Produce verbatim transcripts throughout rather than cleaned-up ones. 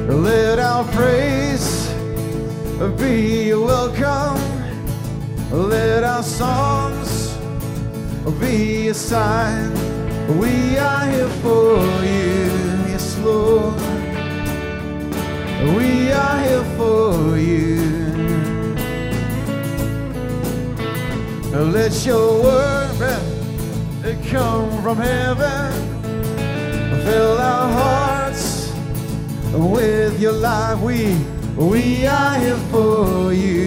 Let our praise be welcome. Let our songs be a sign. We are here for you, yes, Lord. We are here for you. Let your word come from heaven. Fill our hearts with your life. We, we are here for you.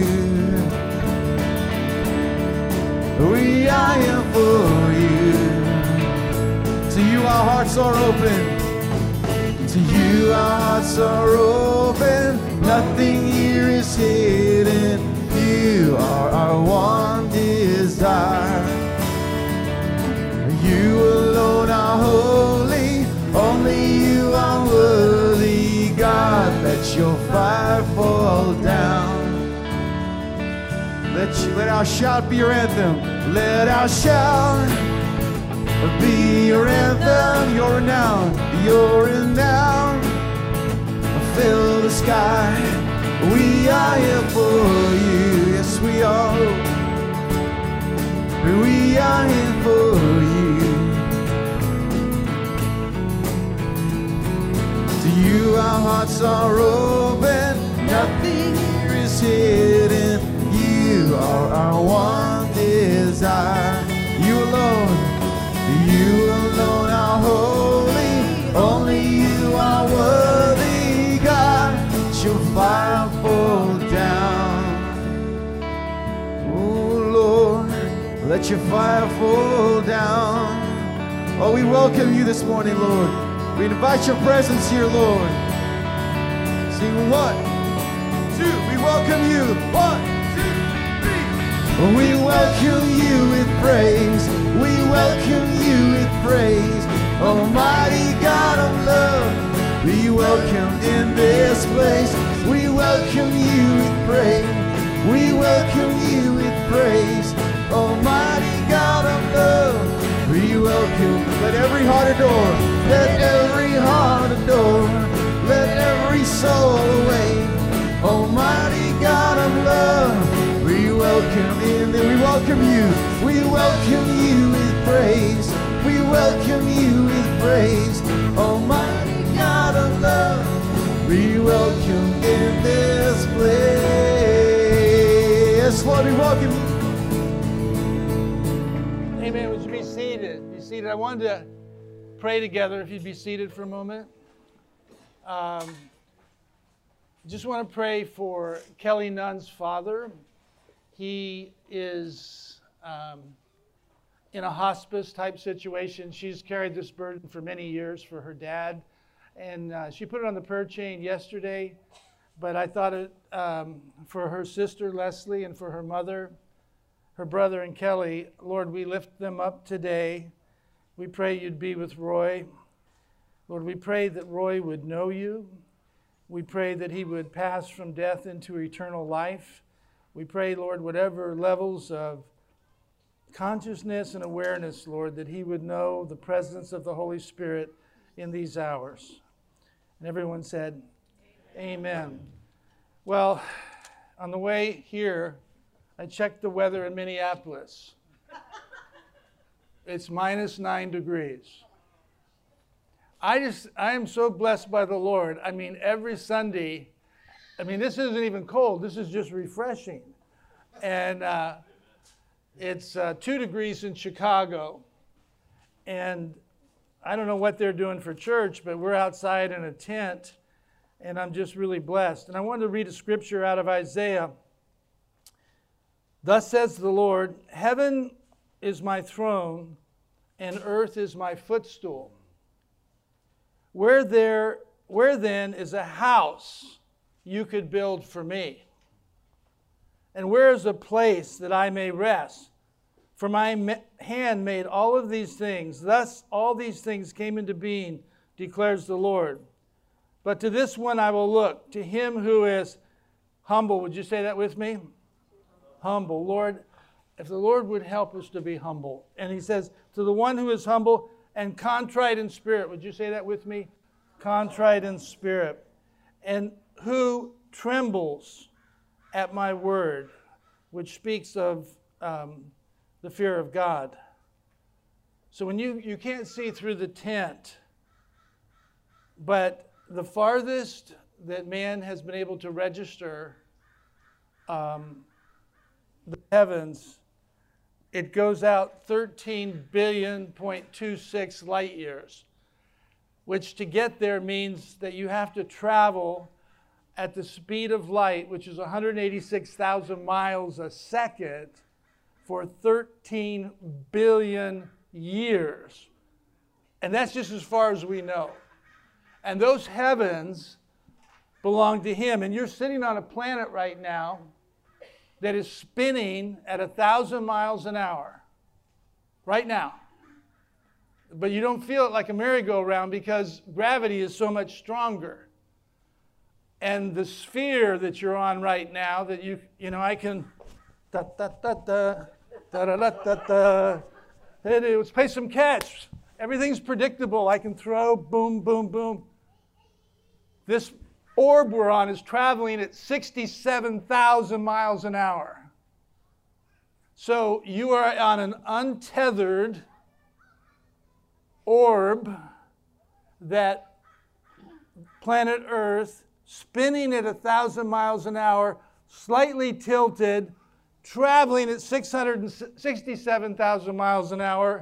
We are here for you. To you our hearts are open. To you our hearts are open. Nothing here is hidden. You are our one desire. You alone are holy. Only you are worthy, God. Let your fire fall down. Let, you, let our shout be your anthem. Let our shout be your anthem. Your renown, your renown. Fill the sky. We are here for you. Yes, we are. We are here for you. To you our hearts are open. Nothing here is hidden. You are our one desire. You alone, you alone are holy. Only you are worthy, God. Let your fire fall down. Oh Lord, let your fire fall down. Oh, we welcome you this morning, Lord. We invite your presence here, Lord. Sing one, two, we welcome you. One, two, three. We welcome you with praise. We welcome you with praise. Almighty God of love, be welcomed in this place. We welcome you with praise. We welcome you with praise. Almighty God of love, be welcomed. Let every heart adore. Let every heart adore. Let every soul awake. Almighty God of love, we welcome in. We welcome you. We welcome you with praise. We welcome you with praise. Almighty God of love, we welcome in this place. Yes, Lord, we welcome you. Amen. Would you be seated? Be seated. I wanted to pray together, if you'd be seated for a moment. Um, just want to pray for Kelly Nunn's father. He is um, in a hospice type situation. She's carried this burden for many years for her dad. And uh, she put it on the prayer chain yesterday. But I thought it um, for her sister, Leslie, and for her mother, her brother, and Kelly, Lord, we lift them up today. We pray you'd be with Roy. Lord, we pray that Roy would know you. We pray that he would pass from death into eternal life. We pray, Lord, whatever levels of consciousness and awareness, Lord, that he would know the presence of the Holy Spirit in these hours. And everyone said, Amen. Amen. Well, on the way here, I checked the weather in Minneapolis. It's minus nine degrees. I just, I am so blessed by the Lord. I mean, every Sunday, I mean, this isn't even cold. This is just refreshing. And uh, it's uh, two degrees in Chicago. And I don't know what they're doing for church, but we're outside in a tent. And I'm just really blessed. And I wanted to read a scripture out of Isaiah. Thus says the Lord, heaven is my throne, and earth is my footstool. Where there, where then is a house you could build for me? And where is a place that I may rest? For my hand made all of these things. Thus all these things came into being, declares the Lord. But to this one I will look, to him who is humble. Would you say that with me? Humble. Lord, if the Lord would help us to be humble. And he says, to the one who is humble and contrite in spirit. Would you say that with me? Contrite in spirit. and who trembles at my word, which speaks of um, the fear of God. So when you, you can't see through the tent, but the farthest that man has been able to register um, the heavens, it goes out thirteen billion point two six light years, which to get there means that you have to travel at the speed of light, which is one hundred eighty-six thousand miles a second, for thirteen billion years. And that's just as far as we know. And those heavens belong to him. And you're sitting on a planet right now that is spinning at a thousand miles an hour. Right now. But you don't feel it like a merry-go-round because gravity is so much stronger. And the sphere that you're on right now, that you, you know, I can, da da da da, da da da da da, let's play some catch. Everything's predictable. I can throw, boom, boom, boom. This orb we're on is traveling at sixty-seven thousand miles an hour. So you are on an untethered orb, that planet Earth, spinning at a thousand miles an hour, slightly tilted, traveling at six hundred sixty-seven thousand miles an hour,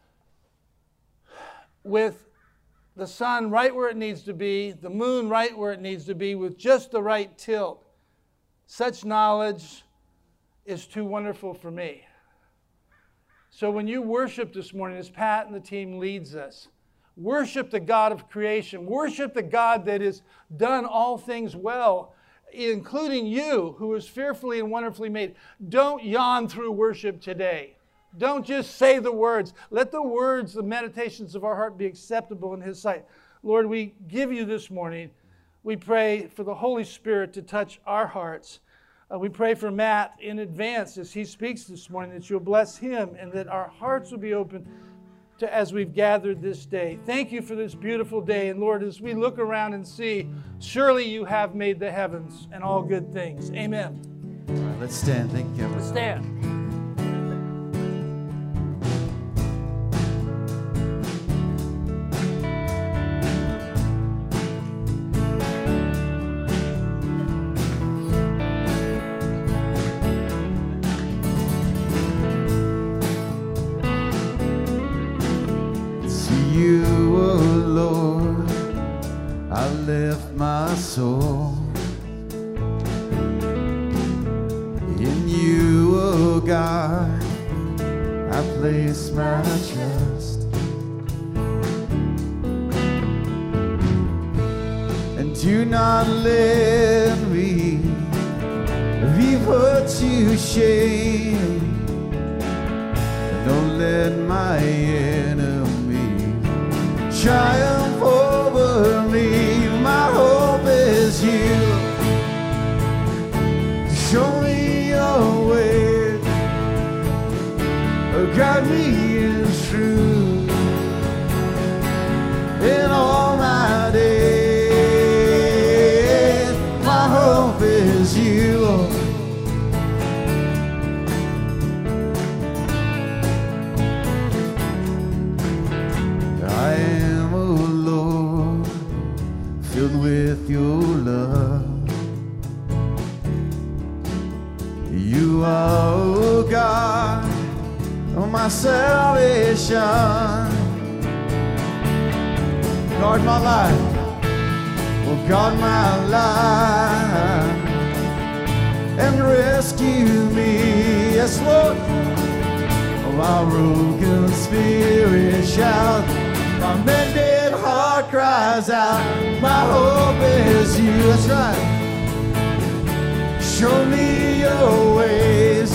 with the sun right where it needs to be, the moon right where it needs to be, with just the right tilt. Such knowledge is too wonderful for me. So when you worship this morning, as Pat and the team leads us, worship the God of creation. Worship the God that has done all things well, including you, who is fearfully and wonderfully made. Don't yawn through worship today. Don't just say the words. Let the words, the meditations of our heart be acceptable in his sight. Lord, we give you this morning. We pray for the Holy Spirit to touch our hearts. Uh, we pray for Matt in advance as he speaks this morning, that you'll bless him and that our hearts will be open to as we've gathered this day. Thank you for this beautiful day. And Lord, as we look around and see, surely you have made the heavens and all good things. Amen. All right, let's stand. Thank you. Let's stand. Soul in you, oh God, I place my trust, and do not let me be put to shame. Don't let my enemy triumph over me. My hope is you. Show me your way. Guide me in truth in all my days. My hope is you. I am, oh Lord, filled with your love. You are, oh God, my salvation. Guard my life, oh God, my life, and rescue me. Yes, Lord. Oh, our broken spirit shout, my mended heart cries out, my hope is you. That's right. Show me your ways,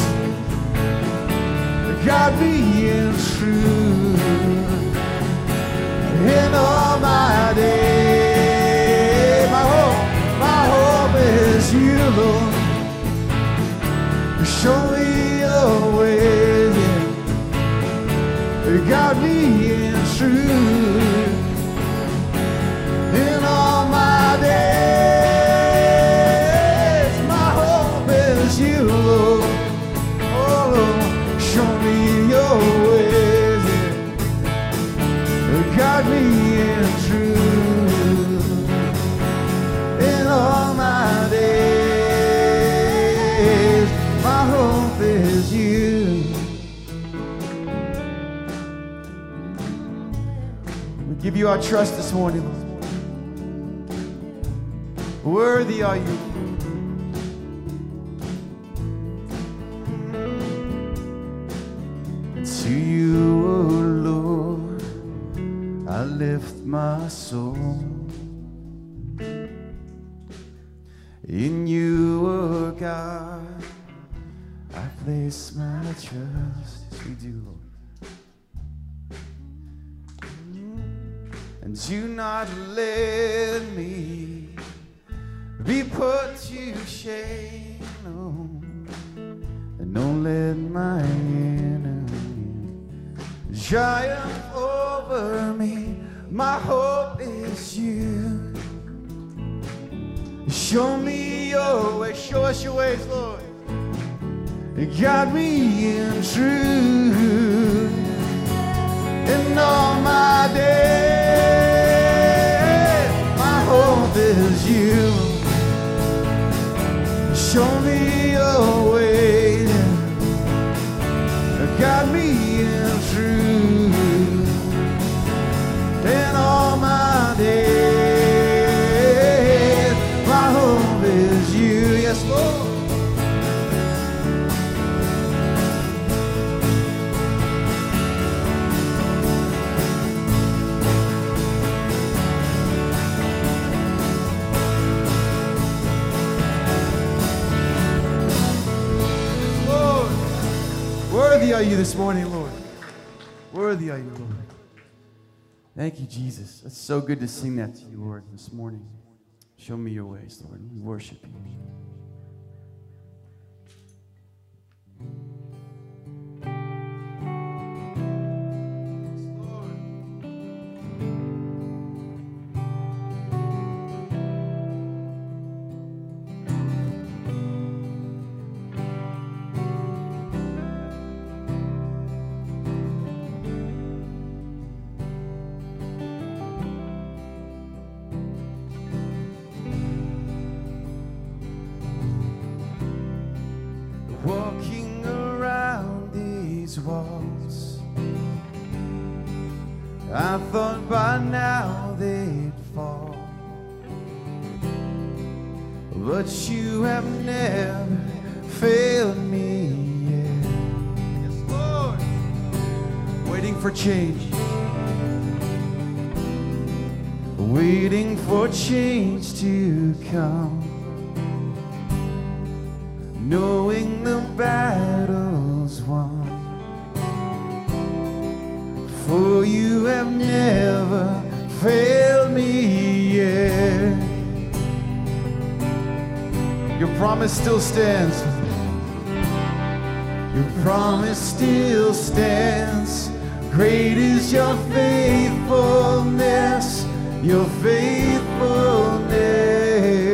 guide me in truth in all my days. My hope, my hope is you, Lord. Show me your ways, guide me in truth in all my days. give you our trust this morning, Lord. Worthy are you. To you, oh Lord, I lift my soul. In you, oh God, I place my trust. Yes, we do, Lord. And do not let me be put to shame, no. And don't let my enemy triumph over me. My hope is you. Show me your way, show us your ways, Lord. Guide me in truth in all my days. My hope is you. Show me your way. Guide me in truth in all my days. My hope is you. Yes, Lord. Worthy are you this morning, Lord. Worthy are you, Lord. Thank you, Jesus. It's so good to sing that to you, Lord, this morning. Show me your ways, Lord. We worship you. Walking around these walls, I thought by now they'd fall, but you have never failed me yet. Yes, Lord. Waiting for change, waiting for change to come, knowing the battle's won. For you have never failed me yet. Your promise still stands. Your promise still stands. Great is your faithfulness, your faithfulness.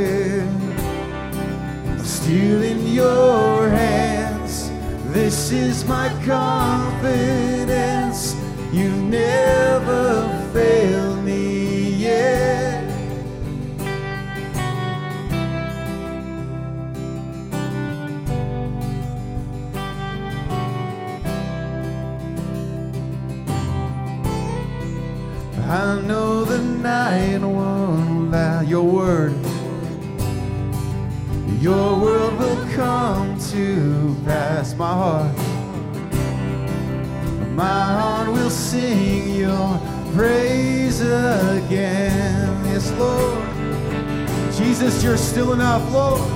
Still in your hands, this is my confidence. You never failed me yet. I know the night won't last. Your word Your word will come to pass. My heart, my heart will sing your praise again. Yes, Lord. Jesus, you're still enough, Lord.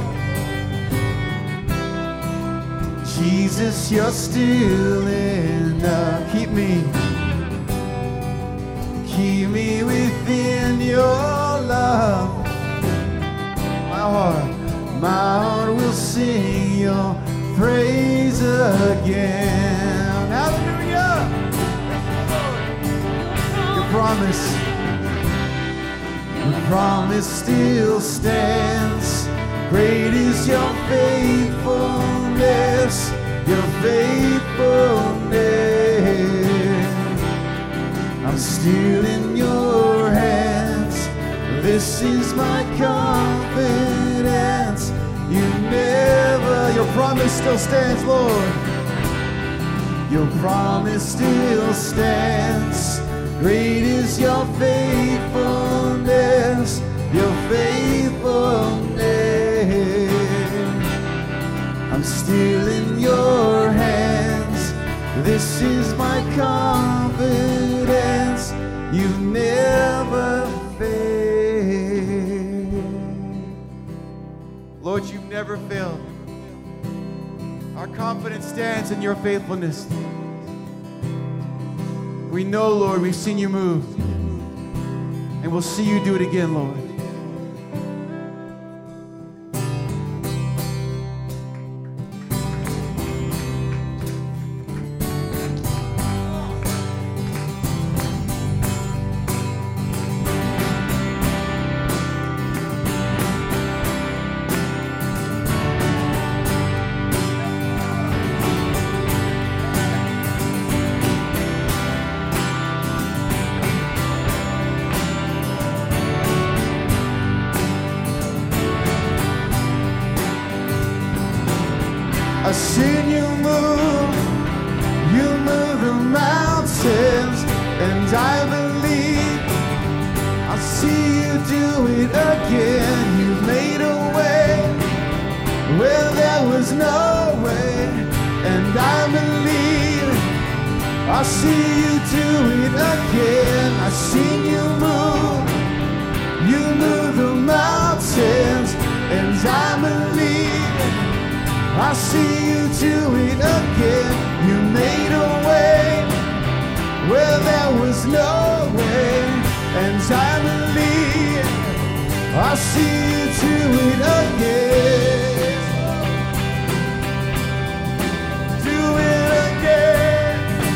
Jesus, you're still enough. Keep me, keep me within your love. My heart, my heart will sing your praise again. Hallelujah! Your promise, your promise still stands. Great is your faithfulness, your faithfulness. I'm still in your hands. This is my confidence. You never, your promise still stands, Lord. Your promise still stands. Great is your faithfulness, your faithfulness. I'm still in your hands. This is my confidence. You've never failed. Lord, you've never failed. Our confidence stands in your faithfulness. We know, Lord, we've seen you move. And we'll see you do it again, Lord. I've seen you move, you move the mountains, and I believe I'll see you do it again. You made a way where there was no way, and I believe I'll see you do it again. I've seen you move, you move the mountains, and I believe I see you do it again. You made a way where there was no way, and I believe I see you do it again. Do it again.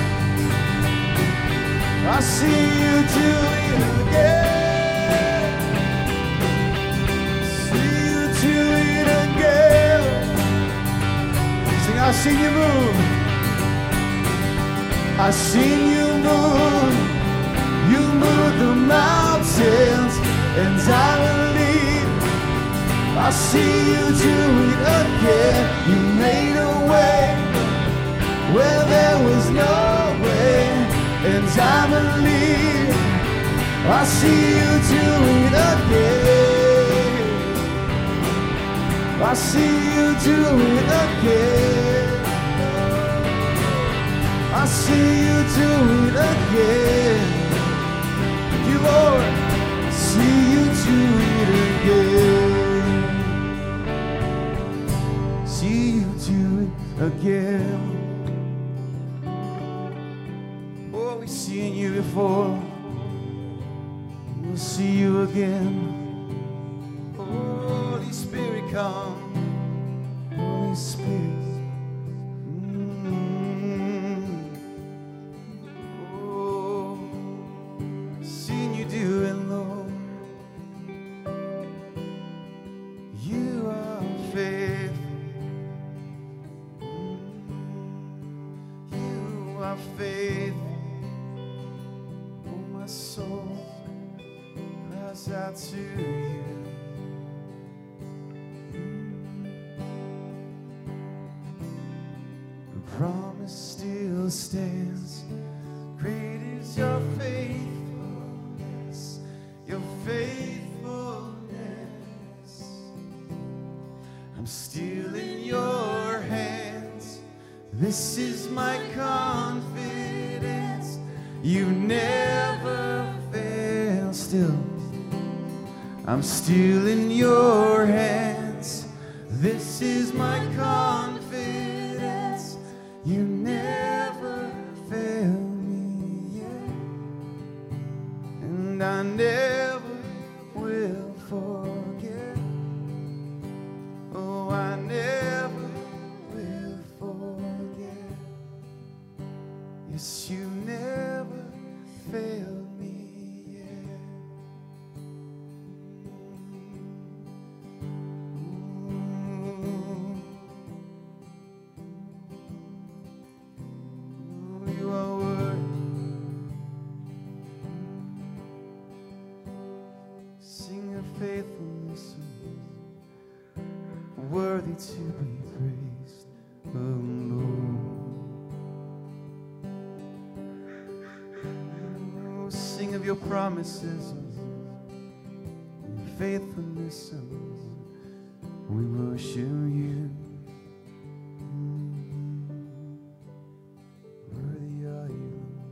I see you do it again. See you do it again. I've seen you move. I've seen you move. You move the mountains, and I believe I see you do it again. You made a way where there was no way, and I believe I see you do it again. I see you do it again. I see you do it again. Thank you, Lord. I see you do it again. See you do it again. Oh, we've seen you before. We'll see you again. Holy Spirit, come. Holy Spirit. To you, the promise still stands. Great is your faithfulness, your faithfulness. I'm still in your hands. This is my confidence. You never fail. Still, I'm still in your hands. This is my confidence. You never fail me yet, and I never will forget. Oh, I never will forget. Yes, you never fail me. Worthy to be praised, oh Lord. Oh, your promises, your faithfulness, we worship you. Worthy are you.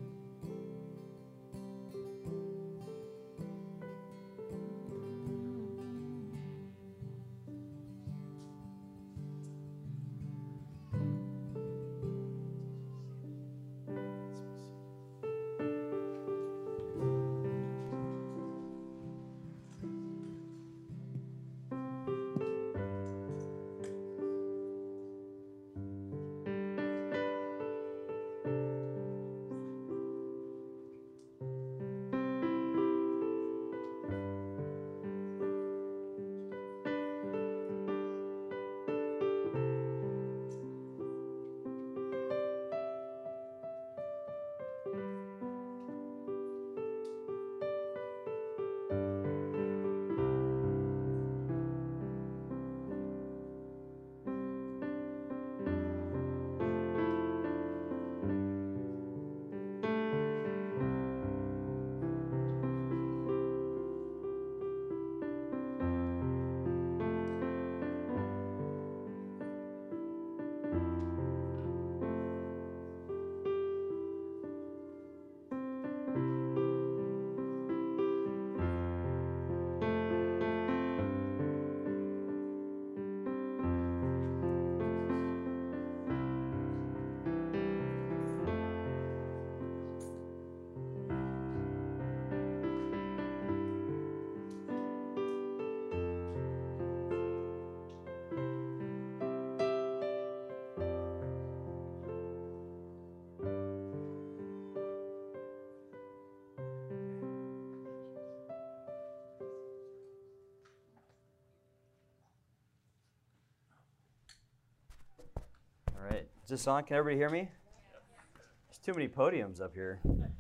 All right, is this on? Can everybody hear me? There's too many podiums up here.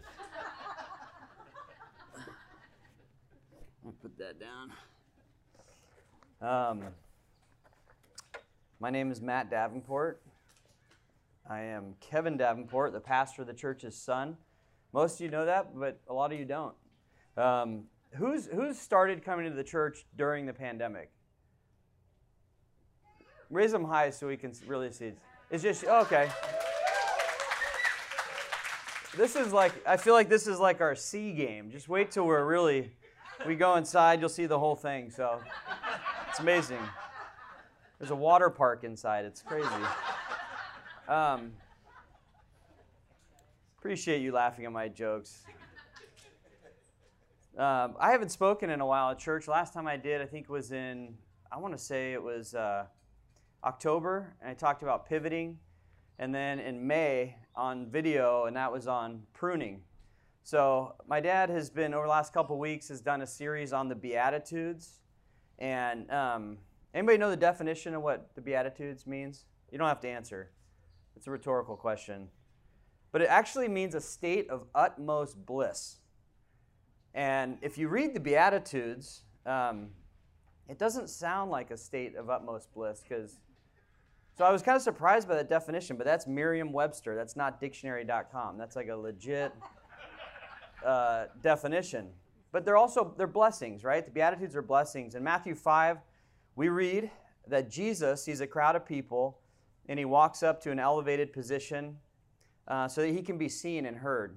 I'll put that down. Um, my name is Matt Davenport. I am Kevin Davenport, the pastor of the church's son. Most of you know that, but a lot of you don't. Um, who's who's started coming to the church during the pandemic? Raise them high so we can really see. It's just, okay. This is like, I feel like this is like our C game. Just wait till we're really, we go inside, you'll see the whole thing. So it's amazing. There's a water park inside. It's crazy. Um, appreciate you laughing at my jokes. Um, I haven't spoken in a while at church. Last time I did, I think was in, I want to say it was uh, October, and I talked about pivoting. And then in May on video, and that was on pruning. So my dad has been, over the last couple weeks, has done a series on the Beatitudes. And um, anybody know the definition of what the Beatitudes means? You don't have to answer. It's a rhetorical question. But it actually means a state of utmost bliss. And if you read the Beatitudes, um, it doesn't sound like a state of utmost bliss, because so I was kind of surprised by that definition, but that's Merriam-Webster. That's not dictionary dot com. That's like a legit uh, definition. But they're also, they're blessings, right? The Beatitudes are blessings. In Matthew five, we read that Jesus sees a crowd of people, and he walks up to an elevated position uh, so that he can be seen and heard.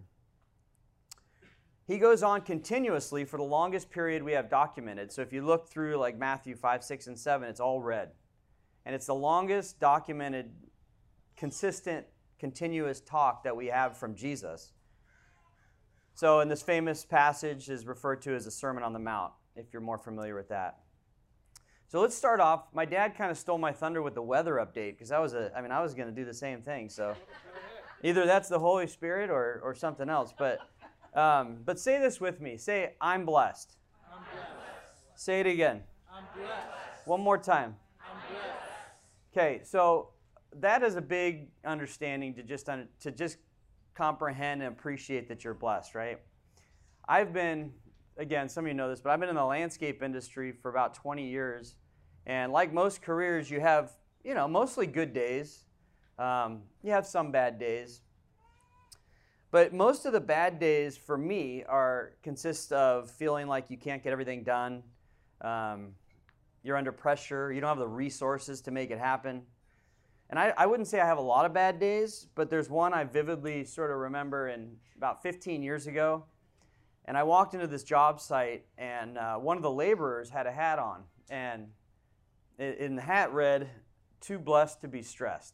He goes on continuously for the longest period we have documented. So if you look through like Matthew five, six, and seven, it's all red. And it's the longest documented, consistent, continuous talk that we have from Jesus. So in this famous passage is referred to as the Sermon on the Mount, if you're more familiar with that. So let's start off. My dad kind of stole my thunder with the weather update, because I was a, I mean, I was going to do the same thing. So either that's the Holy Spirit or, or something else. But, um, but say this with me. Say, I'm blessed. I'm blessed. Say it again. I'm blessed. One more time. I'm blessed. Okay, so that is a big understanding to just un- to just comprehend and appreciate that you're blessed, right? I've been, again, some of you know this, but I've been in the landscape industry for about twenty years, and like most careers, you have, you know, mostly good days. Um, you have some bad days. But most of the bad days for me are consist of feeling like you can't get everything done. Um, you're under pressure. You don't have the resources to make it happen. And I, I wouldn't say I have a lot of bad days, but there's one I vividly sort of remember in about fifteen years ago. And I walked into this job site, and uh, one of the laborers had a hat on. And in the hat read, "Too blessed to be stressed."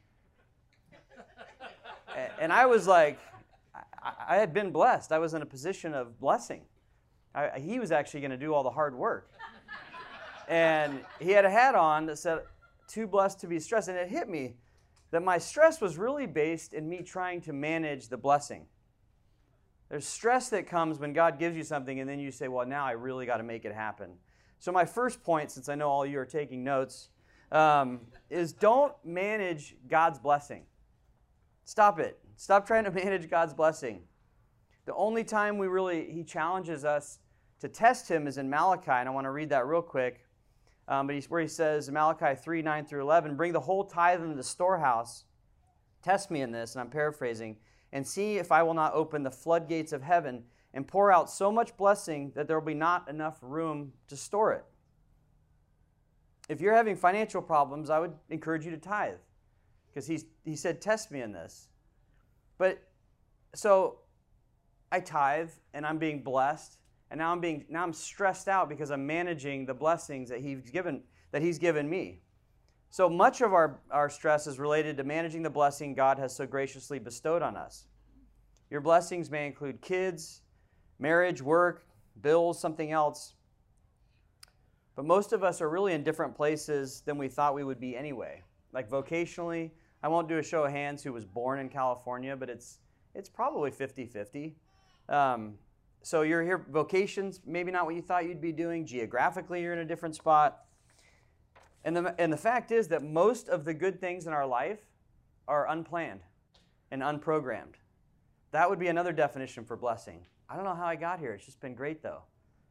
And I was like, I had been blessed. I was in a position of blessing. I, he was actually going to do all the hard work. And he had a hat on that said, "Too blessed to be stressed." And it hit me that my stress was really based in me trying to manage the blessing. There's stress that comes when God gives you something, and then you say, well, now I really got to make it happen. So my first point, since I know all you are taking notes, um, is don't manage God's blessing. Stop it. Stop trying to manage God's blessing. The only time we really, he challenges us to test him is in Malachi, and I want to read that real quick. Um, but he's, where he says, in Malachi three, nine through eleven, "Bring the whole tithe into the storehouse. Test me in this," and I'm paraphrasing, "and see if I will not open the floodgates of heaven and pour out so much blessing that there will be not enough room to store it." If you're having financial problems, I would encourage you to tithe, because he's, he said, test me in this. But so I tithe, and I'm being blessed, and now I'm being now I'm stressed out because I'm managing the blessings that he's given that he's given me. So much of our, our stress is related to managing the blessing God has so graciously bestowed on us. Your blessings may include kids, marriage, work, bills, something else. But most of us are really in different places than we thought we would be anyway. Like vocationally, I won't do a show of hands who was born in California, but it's it's probably fifty-fifty. Um, so you're here, vocations, maybe not what you thought you'd be doing. Geographically, you're in a different spot. And the, and the fact is that most of the good things in our life are unplanned and unprogrammed. That would be another definition for blessing. I don't know how I got here. It's just been great, though.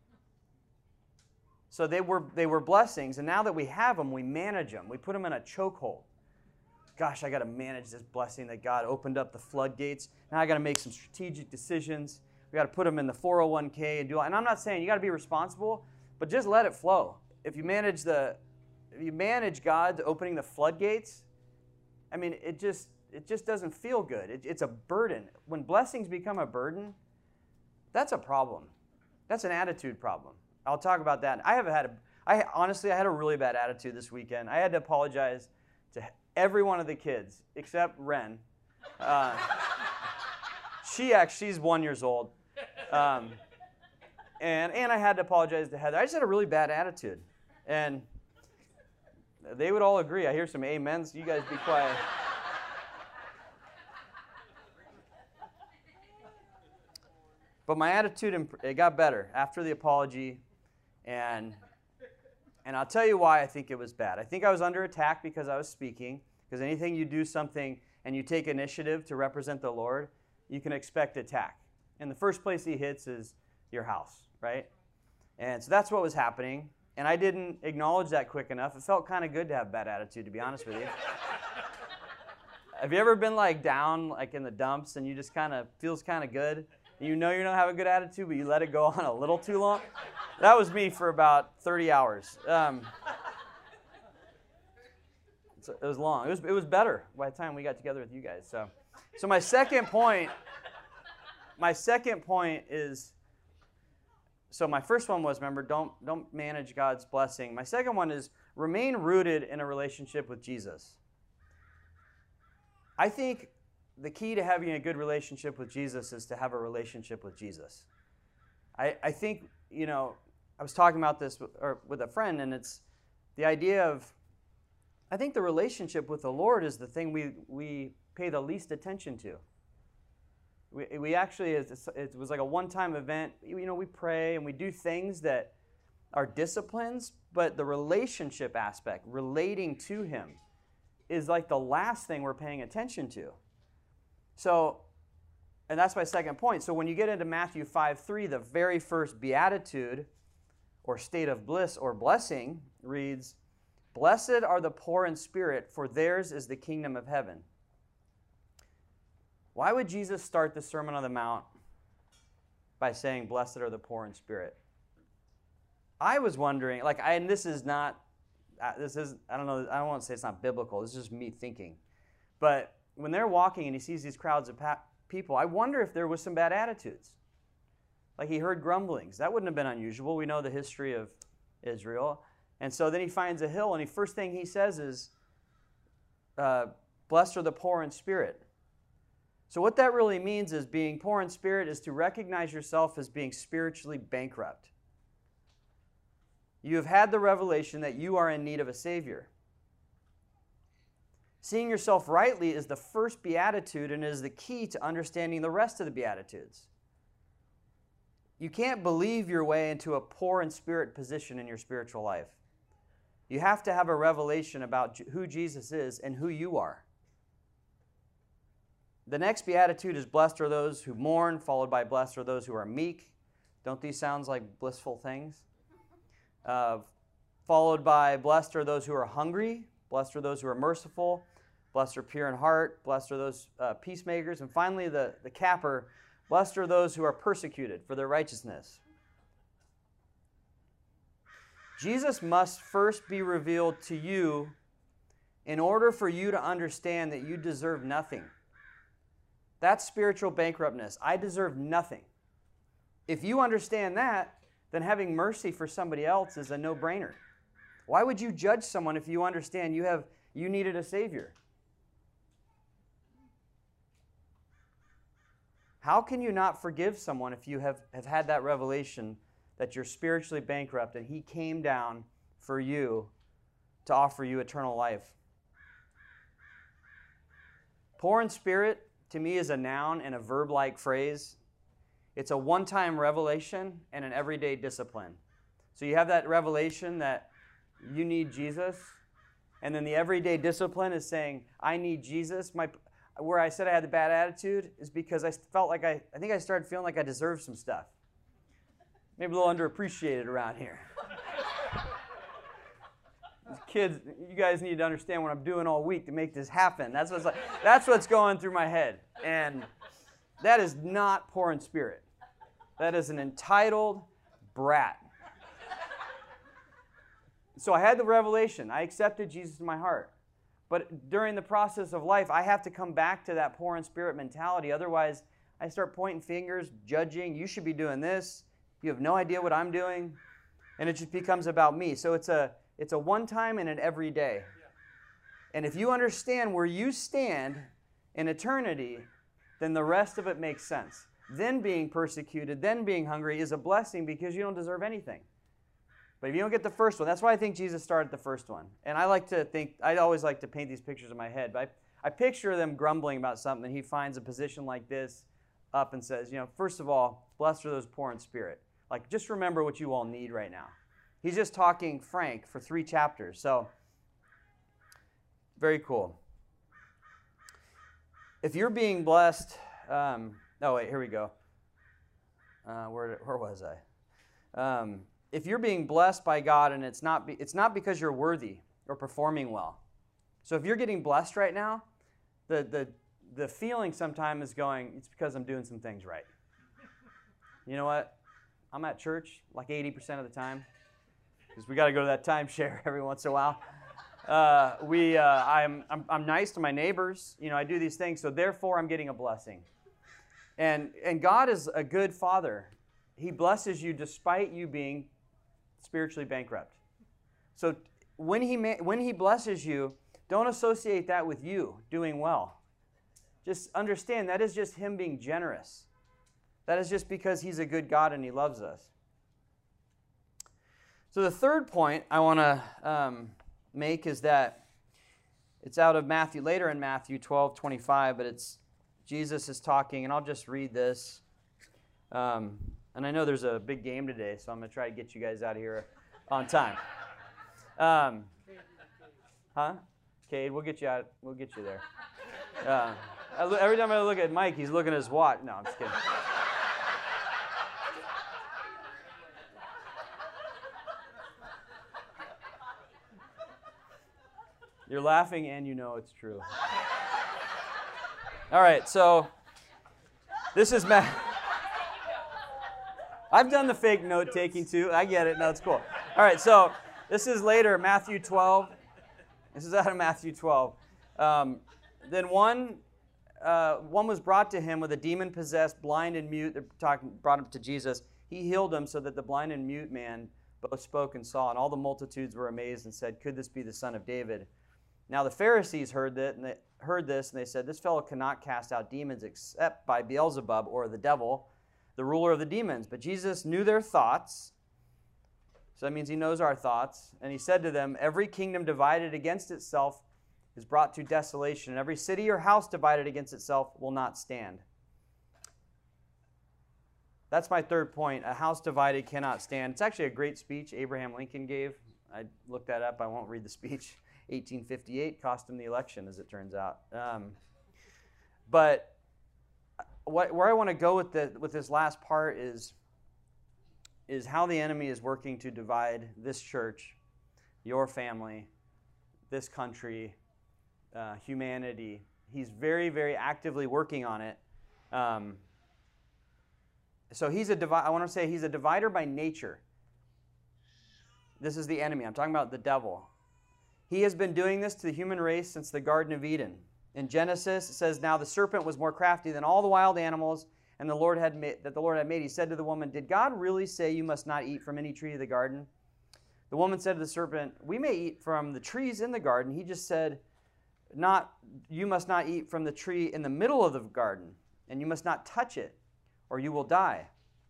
So they were, they were blessings, and now that we have them, we manage them. We put them in a chokehold. Gosh, I got to manage this blessing that God opened up the floodgates. Now I got to make some strategic decisions. We got to put them in the four oh one k and do all. And I'm not saying you got to be responsible, but just let it flow. If you manage the, if you manage God opening the floodgates, I mean, it just it just doesn't feel good. It, it's a burden. When blessings become a burden, that's a problem. That's an attitude problem. I'll talk about that. I have had a, I honestly I had a really bad attitude this weekend. I had to apologize to every one of the kids except Ren. Uh, she actually she's one years old. Um, and and I had to apologize to Heather. I just had a really bad attitude. And they would all agree. I hear some amens. You guys be quiet. But my attitude, it got better after the apology. And, and I'll tell you why I think it was bad. I think I was under attack because I was speaking. Because anything you do something and you take initiative to represent the Lord, you can expect attack. And the first place he hits is your house, right? And so that's what was happening. And I didn't acknowledge that quick enough. It felt kind of good to have bad attitude, to be honest with you. Have you ever been like down, like in the dumps, and you just kind of feels kind of good? You know you don't have a good attitude, but you let it go on a little too long? That was me for about thirty hours. Um, it was long. It was, it was better by the time we got together with you guys. So, so my second point, my second point is, so my first one was, remember, don't, don't manage God's blessing. My second one is remain rooted in a relationship with Jesus. I think the key to having a good relationship with Jesus is to have a relationship with Jesus. I, I think, you know, I was talking about this with, or with a friend, and it's the idea of, I think the relationship with the Lord is the thing we, we pay the least attention to. We, we actually, it was like a one-time event. You know, we pray and we do things that are disciplines, but the relationship aspect, relating to Him, is like the last thing we're paying attention to. So, and that's my second point. So when you get into Matthew five three, the very first beatitude or state of bliss or blessing reads, "Blessed are the poor in spirit, for theirs is the kingdom of heaven." Why would Jesus start the Sermon on the Mount by saying, blessed are the poor in spirit? I was wondering, like, I, and this is not, uh, this is, I don't know, I don't want to say it's not biblical. This is just me thinking. But when they're walking and he sees these crowds of pa- people, I wonder if there was some bad attitudes. Like he heard grumblings. That wouldn't have been unusual. We know the history of Israel. And so then he finds a hill, and the first thing he says is, uh, blessed are the poor in spirit. So what that really means is being poor in spirit is to recognize yourself as being spiritually bankrupt. You have had the revelation that you are in need of a Savior. Seeing yourself rightly is the first beatitude and is the key to understanding the rest of the beatitudes. You can't believe your way into a poor in spirit position in your spiritual life. You have to have a revelation about who Jesus is and who you are. The next beatitude is blessed are those who mourn, followed by blessed are those who are meek. Don't these sound like blissful things? Uh, followed by blessed are those who are hungry, blessed are those who are merciful, blessed are pure in heart, blessed are those uh, peacemakers, and finally the, the capper, blessed are those who are persecuted for their righteousness. Jesus must first be revealed to you in order for you to understand that you deserve nothing. That's spiritual bankruptness. I deserve nothing. If you understand that, then having mercy for somebody else is a no-brainer. Why would you judge someone if you understand you have you needed a Savior? How can you not forgive someone if you have, have had that revelation that you're spiritually bankrupt and He came down for you to offer you eternal life? Poor in spirit, to me, is a noun and a verb-like phrase. It's a one-time revelation and an everyday discipline. So you have that revelation that you need Jesus, and then the everyday discipline is saying, I need Jesus. My, where I said I had the bad attitude is because I felt like I, I think I started feeling like I deserved some stuff. Maybe a little underappreciated around here. Kids, you guys need to understand what I'm doing all week to make this happen. That's what's like, that's what's going through my head. And that is not poor in spirit. That is an entitled brat. So I had the revelation. I accepted Jesus in my heart. But during the process of life, I have to come back to that poor in spirit mentality. Otherwise, I start pointing fingers, judging. You should be doing this. You have no idea what I'm doing. And it just becomes about me. So it's a It's a one-time and an everyday. And if you understand where you stand in eternity, then the rest of it makes sense. Then being persecuted, then being hungry is a blessing because you don't deserve anything. But if you don't get the first one, that's why I think Jesus started the first one. And I like to think, I always like to paint these pictures in my head, but I, I picture them grumbling about something, and he finds a position like this up and says, you know, first of all, blessed are those poor in spirit. Like, just remember what you all need right now. He's just talking frank for three chapters. So, very cool. If you're being blessed, um, oh wait, here we go. Uh, where where was I? Um, if you're being blessed by God, and it's not be, it's not because you're worthy or performing well. So if you're getting blessed right now, the the the feeling sometimes is going, it's because I'm doing some things right. You know what? I'm at church like eighty percent of the time. Because we got to go to that timeshare every once in a while. Uh, we, uh, I'm, I'm, I'm nice to my neighbors. You know, I do these things, so therefore I'm getting a blessing. And, and God is a good Father. He blesses you despite you being spiritually bankrupt. So when he, ma- when he blesses you, don't associate that with you doing well. Just understand that is just Him being generous. That is just because He's a good God and He loves us. So the third point I want to um, make is that it's out of Matthew, later in Matthew twelve twenty-five, but it's Jesus is talking, and I'll just read this. Um, and I know there's a big game today, so I'm going to try to get you guys out of here on time. Um, huh? Cade, we'll get you out. We'll get you there. Uh, I lo- every time I look at Mike, he's looking at his watch. No, I'm just kidding. You're laughing and you know it's true. All right, so This is Ma- I've done the fake note taking too. I get it. No, it's cool. All right, so this is later, Matthew twelve. This is out of Matthew twelve. Um, then one, uh, one was brought to him with a demon-possessed, blind and mute. They're talking, brought him to Jesus. He healed him so that the blind and mute man both spoke and saw. And all the multitudes were amazed and said, "Could this be the Son of David?" Now the Pharisees heard that, and they heard this, and they said, "This fellow cannot cast out demons except by Beelzebub, or the devil, the ruler of the demons." But Jesus knew their thoughts. So that means he knows our thoughts. And he said to them, "Every kingdom divided against itself is brought to desolation, and every city or house divided against itself will not stand." That's my third point. A house divided cannot stand. It's actually a great speech Abraham Lincoln gave. I looked that up. I won't read the speech. eighteen fifty-eight cost him the election, as it turns out. Um, but what, where I want to go with the with this last part is, is how the enemy is working to divide this church, your family, this country, uh, humanity. He's very, very actively working on it. Um, so he's a divi- I want to say he's a divider by nature. This is the enemy. I'm talking about the devil. He has been doing this to the human race since the Garden of Eden. In Genesis, it says, "Now the serpent was more crafty than all the wild animals and the Lord had made, that the Lord had made. He said to the woman, 'Did God really say you must not eat from any tree of the garden?' The woman said to the serpent, 'We may eat from the trees in the garden.' He just said, 'Not you must not eat from the tree in the middle of the garden, and you must not touch it, or you will die.'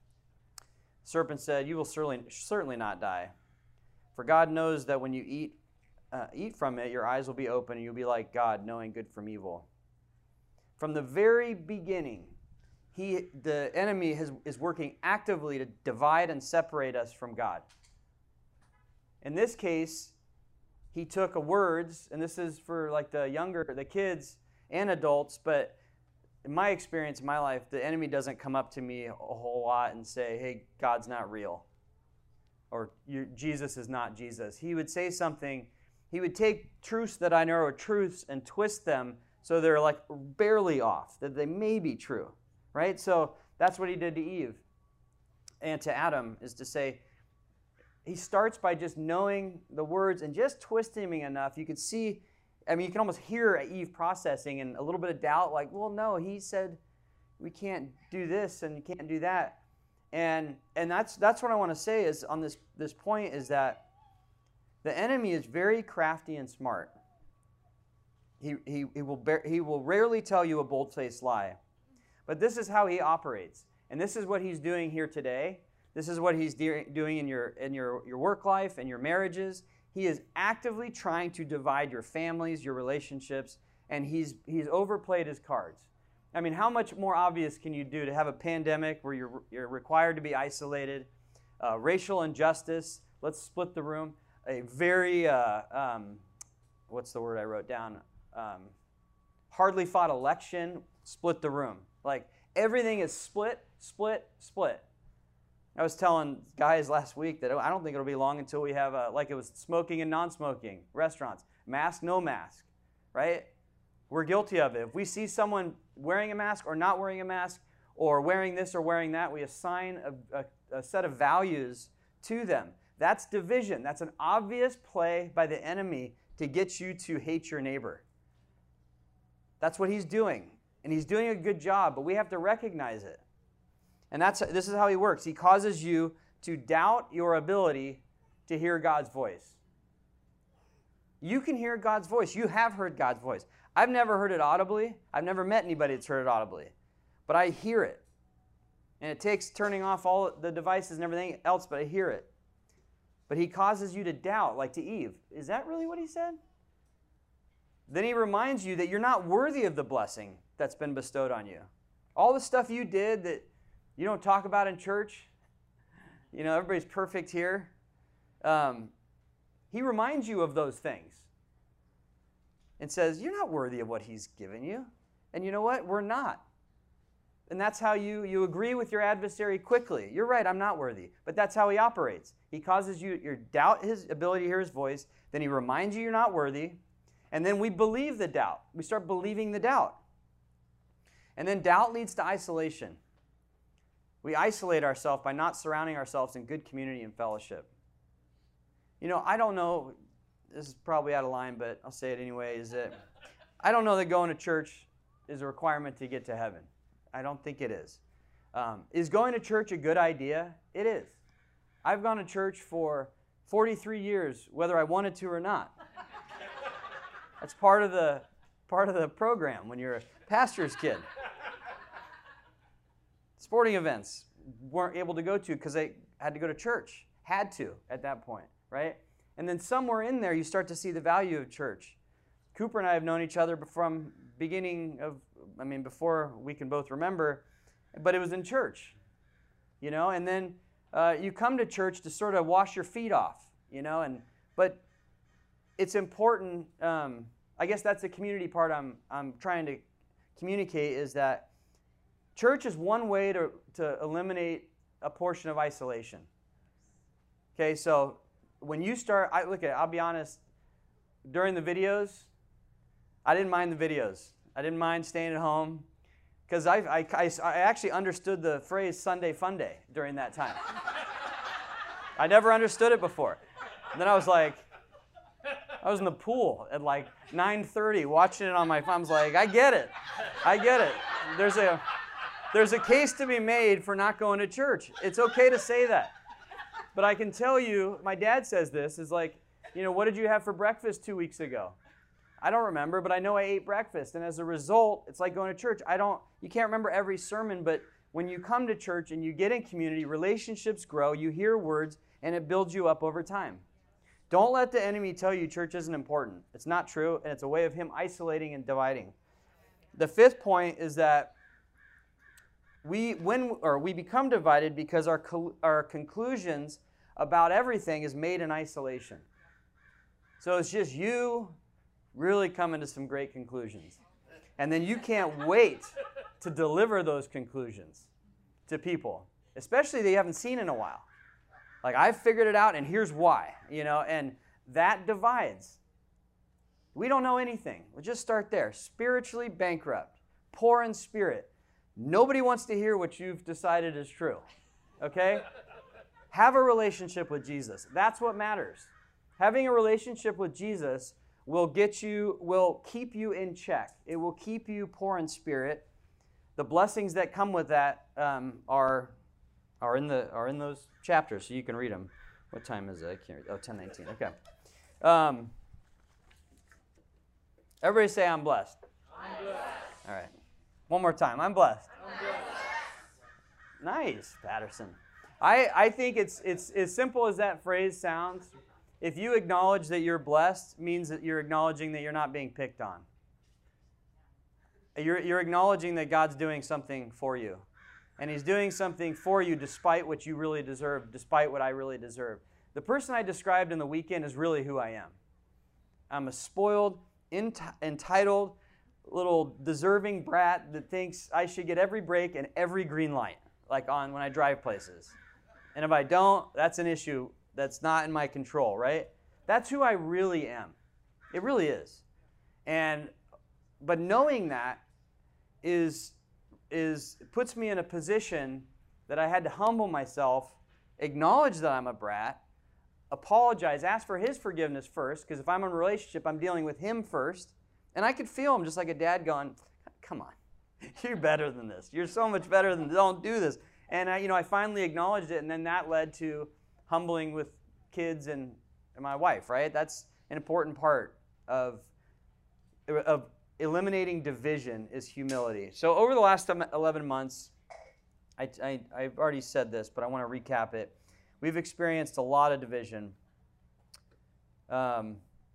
The serpent said, 'You will certainly, certainly not die. For God knows that when you eat Uh, eat from it, your eyes will be open, and you'll be like God, knowing good from evil.'" From the very beginning, he, the enemy has, is working actively to divide and separate us from God. In this case, he took a words, and this is for like the younger, the kids and adults, but in my experience in my life, the enemy doesn't come up to me a whole lot and say, "Hey, God's not real," or "Jesus is not Jesus." He would say something. He would take truths that I know are truths and twist them so they're like barely off, that they may be true, right? So that's what he did to Eve and to Adam, is to say, he starts by just knowing the words and just twisting them enough. You could see, I mean, you can almost hear Eve processing and a little bit of doubt, like, well, no, he said we can't do this and you can't do that. And and that's that's what I want to say is on this, this point is that the enemy is very crafty and smart. He, he, he, will bear, he will rarely tell you a bold-faced lie. But this is how he operates. And this is what he's doing here today. This is what he's de- doing in, your, in your, your work life and your marriages. He is actively trying to divide your families, your relationships, and he's, he's overplayed his cards. I mean, how much more obvious can you do to have a pandemic where you're, you're required to be isolated, uh, racial injustice, let's split the room, a very, uh, um, what's the word I wrote down? Um, hardly fought election, split the room. Like everything is split, split, split. I was telling guys last week that I don't think it'll be long until we have, a, like it was smoking and non-smoking restaurants, mask, no mask, right? We're guilty of it. If we see someone wearing a mask or not wearing a mask or wearing this or wearing that, we assign a, a, a set of values to them. That's division. That's an obvious play by the enemy to get you to hate your neighbor. That's what he's doing. And he's doing a good job, but we have to recognize it. And that's this is how he works. He causes you to doubt your ability to hear God's voice. You can hear God's voice. You have heard God's voice. I've never heard it audibly. I've never met anybody that's heard it audibly. But I hear it. And it takes turning off all the devices and everything else, but I hear it. But he causes you to doubt, like to Eve. Is that really what he said? Then he reminds you that you're not worthy of the blessing that's been bestowed on you. All the stuff you did that you don't talk about in church, you know, everybody's perfect here. Um, he reminds you of those things and says, you're not worthy of what he's given you. And you know what? We're not. And that's how you, you agree with your adversary quickly. You're right, I'm not worthy. But that's how he operates. He causes you to doubt his ability to hear his voice. Then he reminds you you're not worthy. And then we believe the doubt. We start believing the doubt. And then doubt leads to isolation. We isolate ourselves by not surrounding ourselves in good community and fellowship. You know, I don't know, this is probably out of line, but I'll say it anyway, is that I don't know that going to church is a requirement to get to heaven. I don't think it is. Um, is going to church a good idea? It is. I've gone to church for forty-three years, whether I wanted to or not. That's part of the part of the program when you're a pastor's kid. Sporting events weren't able to go to because I had to go to church. Had to at that point, right? And then somewhere in there, you start to see the value of church. Cooper and I have known each other from beginning of, I mean, before we can both remember, but it was in church, you know. And then uh, you come to church to sort of wash your feet off, you know. And but it's important. Um, I guess that's the community part I'm I'm trying to communicate, is that church is one way to, to eliminate a portion of isolation. Okay, so when you start, I look at it, I'll be honest, during the videos, I didn't mind the videos. I didn't mind staying at home because I, I, I, I actually understood the phrase Sunday Fun Day during that time. I never understood it before. And then I was like, I was in the pool at like nine thirty watching it on my phone. I was like, I get it. I get it. There's a... There's a case to be made for not going to church. It's okay to say that. But I can tell you, my dad says this, is like, you know, what did you have for breakfast two weeks ago? I don't remember, but I know I ate breakfast. And as a result, it's like going to church. I don't, you can't remember every sermon, but when you come to church and you get in community, relationships grow, you hear words, and it builds you up over time. Don't let the enemy tell you church isn't important. It's not true, and it's a way of him isolating and dividing. The fifth point is that We when or we become divided because our our conclusions about everything is made in isolation. So it's just you really coming to some great conclusions. And then you can't wait to deliver those conclusions to people, especially that you haven't seen in a while. Like, I've figured it out and here's why, you know, and that divides. We don't know anything. We'll just start there. Spiritually bankrupt, poor in spirit. Nobody wants to hear what you've decided is true, okay? Have a relationship with Jesus. That's what matters. Having a relationship with Jesus will get you, will keep you in check. It will keep you poor in spirit. The blessings that come with that um, are, are, in the, are in those chapters, so you can read them. What time is it? I can't read. Oh, ten nineteen, okay. Um, everybody say, I'm blessed. I'm blessed. All right. One more time. I'm blessed. I'm blessed. Nice, Patterson. I, I think it's it's as simple as that phrase sounds. If you acknowledge that you're blessed, means that you're acknowledging that you're not being picked on. You're, you're acknowledging that God's doing something for you. And He's doing something for you despite what you really deserve, despite what I really deserve. The person I described in the weekend is really who I am. I'm a spoiled, ent- entitled, little deserving brat that thinks I should get every break and every green light, like on when I drive places. And if I don't, that's an issue that's not in my control, right? That's who I really am. It really is. And but knowing that is is puts me in a position that I had to humble myself, acknowledge that I'm a brat, apologize, ask for His forgiveness first, because if I'm in a relationship, I'm dealing with Him first. And I could feel him just like a dad going, come on, you're better than this. You're so much better than, don't do this. And I, you know, I finally acknowledged it, and then that led to humbling with kids and, and my wife, right? That's an important part of, of eliminating division is humility. So over the last eleven months, I, I, I've already said this, but I want to recap it. We've experienced a lot of division. Um,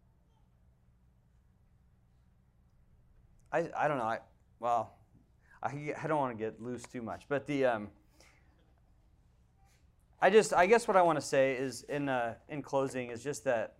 I, I don't know. I, well, I, I don't want to get loose too much, but the um, I just I guess what I want to say is in uh, in closing is just that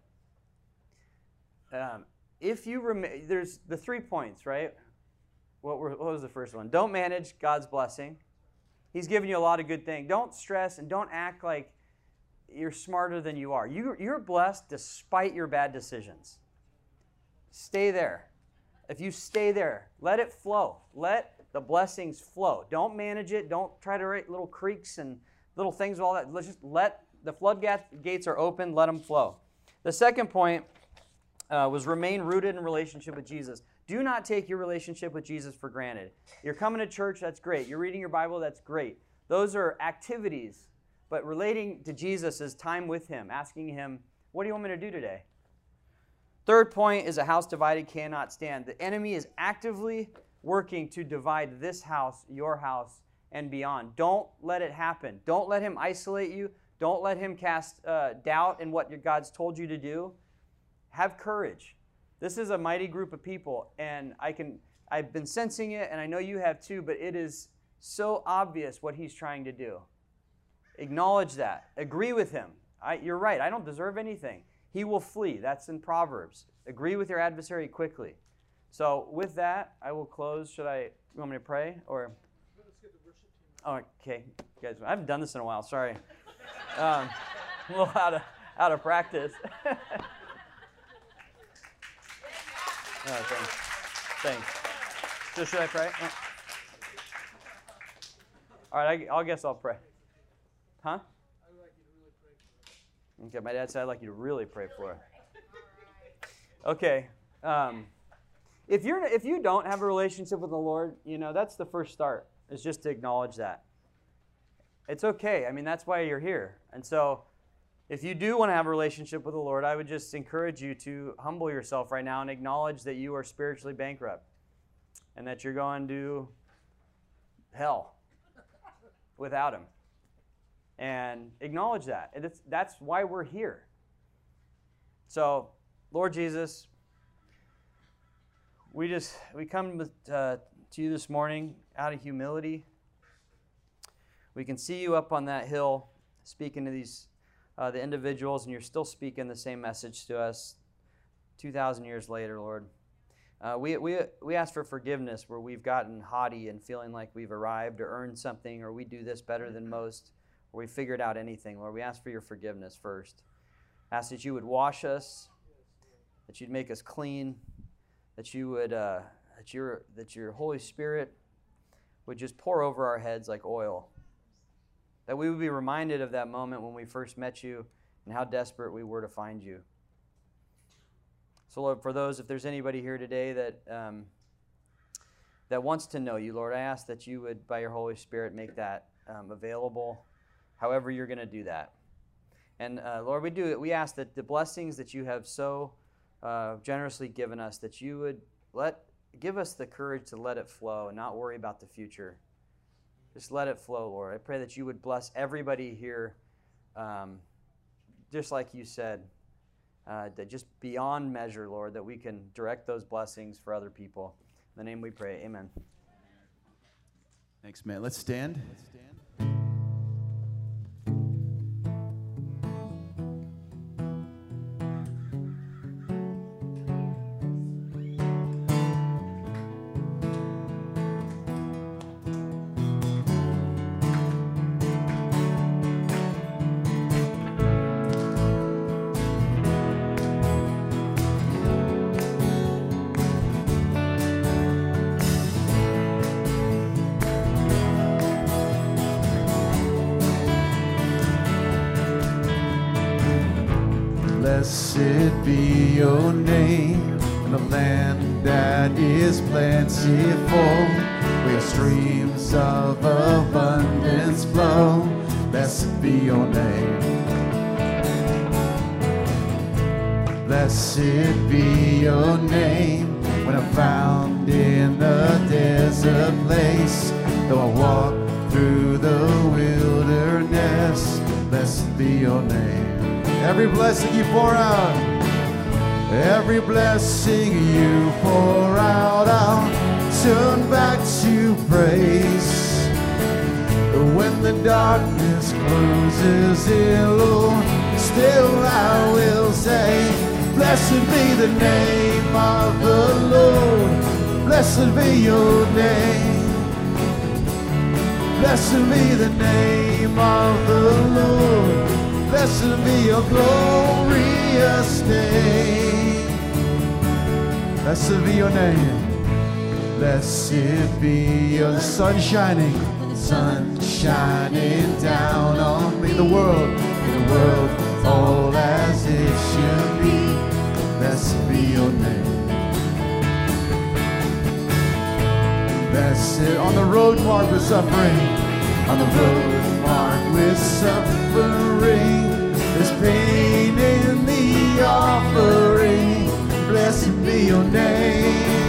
um, if you rem- there's the three points, right? What were what was the first one? Don't manage God's blessing. He's given you a lot of good things. Don't stress and don't act like you're smarter than you are. You you're blessed despite your bad decisions. Stay there. If you stay there, let it flow. Let the blessings flow. Don't manage it. Don't try to write little creeks and little things, all that. Let's just let the floodgates are open, let them flow. The second point uh, was remain rooted in relationship with Jesus. Do not take your relationship with Jesus for granted. You're coming to church, that's great. You're reading your Bible, that's great. Those are activities. But relating to Jesus is time with him, asking him, what do you want me to do today? Third point is a house divided cannot stand. The enemy is actively working to divide this house, your house, and beyond. Don't let it happen. Don't let him isolate you. Don't let him cast uh, doubt in what your God's told you to do. Have courage. This is a mighty group of people, and I can, I've been sensing it, and I know you have too, but it is so obvious what he's trying to do. Acknowledge that. Agree with him. I, you're right. I don't deserve anything. He will flee. That's in Proverbs. Agree with your adversary quickly. So with that, I will close. Should I, you want me to pray? Or? Oh, okay. Guys, I haven't done this in a while. Sorry. Um, a little out of, out of practice. Oh, thanks. Thanks. So should I pray? Oh. All right, I, I guess I'll pray. Huh? I would like you to really pray for it. Okay, my dad said I'd like you to really pray for it. Okay. Um, if you're if you don't have a relationship with the Lord, you know, that's the first start, is just to acknowledge that. It's okay. I mean, that's why you're here. And so if you do want to have a relationship with the Lord, I would just encourage you to humble yourself right now and acknowledge that you are spiritually bankrupt and that you're going to hell without him. And acknowledge that. And it's, that's why we're here. So, Lord Jesus, we just, we come with, uh, to you this morning out of humility. We can see you up on that hill speaking to these Uh, the individuals, and you're still speaking the same message to us two thousand years later, Lord. Uh, we, we, we ask for forgiveness where we've gotten haughty and feeling like we've arrived or earned something, or we do this better than most, or we figured out anything. Lord, we ask for your forgiveness first. Ask that you would wash us, that you'd make us clean, that you would uh, that your that your Holy Spirit would just pour over our heads like oil. That we would be reminded of that moment when we first met you and how desperate we were to find you. So, Lord, for those, if there's anybody here today that um, that wants to know you, Lord, I ask that you would, by your Holy Spirit, make that um, available, however you're going to do that. And, uh, Lord, we do we ask that the blessings that you have so uh, generously given us, that you would let give us the courage to let it flow and not worry about the future. Just let it flow, Lord. I pray that you would bless everybody here, um, just like you said, uh, that just beyond measure, Lord, that we can direct those blessings for other people. In the name we pray, amen. Thanks, man. Let's stand. Let's stand. Blessed be your name in the land that is plentiful, where streams of abundance flow. Blessed be your name. Blessed be your name when I'm found in a desert place. Though I walk through the wilderness, blessed be your name. Every blessing you pour out, every blessing you pour out, I'll turn back to praise. When the darkness closes in, Lord, still I will say, blessed be the name of the Lord, blessed be your name. Blessed be the name of the Lord, blessed be your glorious name. Blessed be your name. Blessed be your sun shining, sun shining down on me. The world, the world, all as it should be. Blessed be your name. Blessed on the road marked with suffering, on the road marked with suffering. There's pain in the offering. Blessed be your name.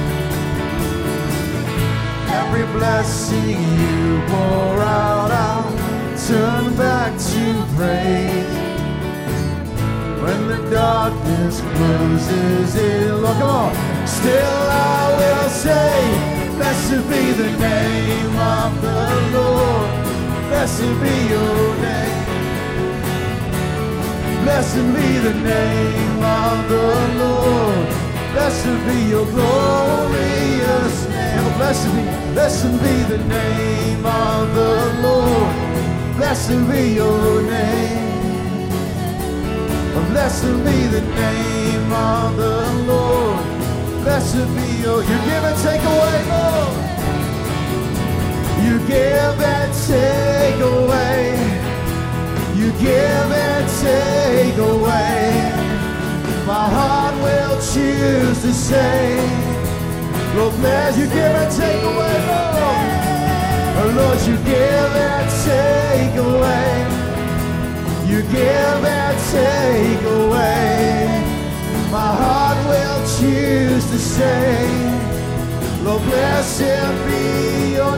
Every blessing you pour out, I'll turn back to praise. When the darkness closes in, Lord, come on. Still I will say, blessed be the name of the Lord. Blessed be your name. Blessed be the name of the Lord. Blessed be your glorious name. Blessed be, blessed be the name of the Lord. Blessed be your name. Blessed be the name of the Lord. Blessed be your, you give and take away, Lord. You give and take away. You give and take away. My heart will choose to say, Lord, bless. You give and take away, Lord. Oh, Lord, you give and take away. You give and take away. My heart will choose to say, Lord, blessed be your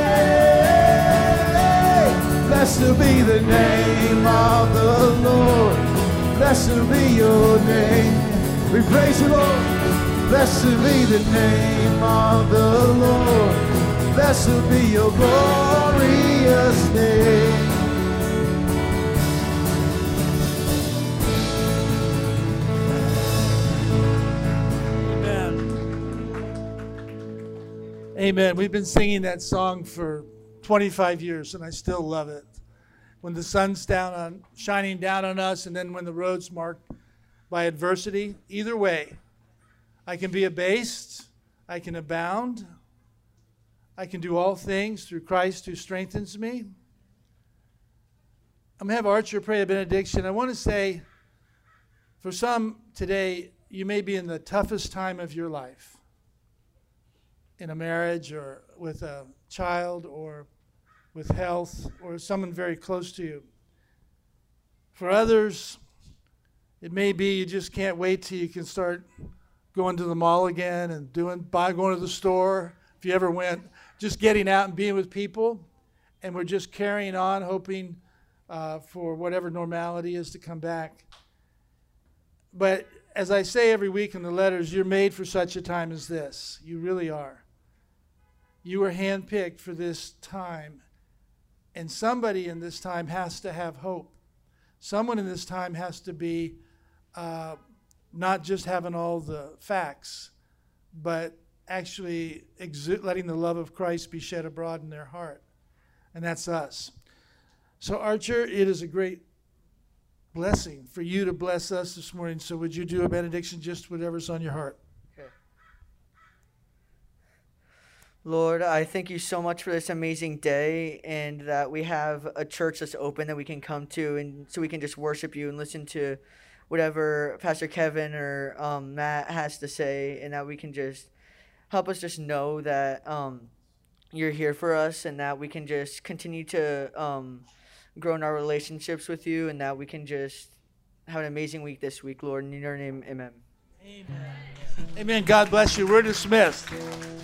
name. Blessed be the name of the Lord. Blessed be your name. We praise you, Lord. Blessed be the name of the Lord. Blessed be your glorious name. Amen. We've been singing that song for twenty-five years, and I still love it. When the sun's down on, shining down on us, and then when the road's marked by adversity, either way, I can be abased, I can abound, I can do all things through Christ who strengthens me. I'm going to have Archer pray a benediction. I want to say, for some today, you may be in the toughest time of your life. In a marriage or with a child or with health or someone very close to you. For others, it may be you just can't wait till you can start going to the mall again and doing buy going to the store. If you ever went, just getting out and being with people, and we're just carrying on, hoping uh, for whatever normality is to come back. But as I say every week in the letters, you're made for such a time as this. You really are. You were handpicked for this time. And somebody in this time has to have hope. Someone in this time has to be uh, not just having all the facts, but actually exu- letting the love of Christ be shed abroad in their heart. And that's us. So Archer, it is a great blessing for you to bless us this morning. So would you do a benediction, just whatever's on your heart? Lord, I thank you so much for this amazing day, and that we have a church that's open that we can come to, and so we can just worship you and listen to whatever Pastor Kevin or um, Matt has to say, and that we can just help us just know that um, you're here for us, and that we can just continue to um, grow in our relationships with you, and that we can just have an amazing week this week, Lord. In your name, amen. Amen. Amen. God bless you. We're dismissed.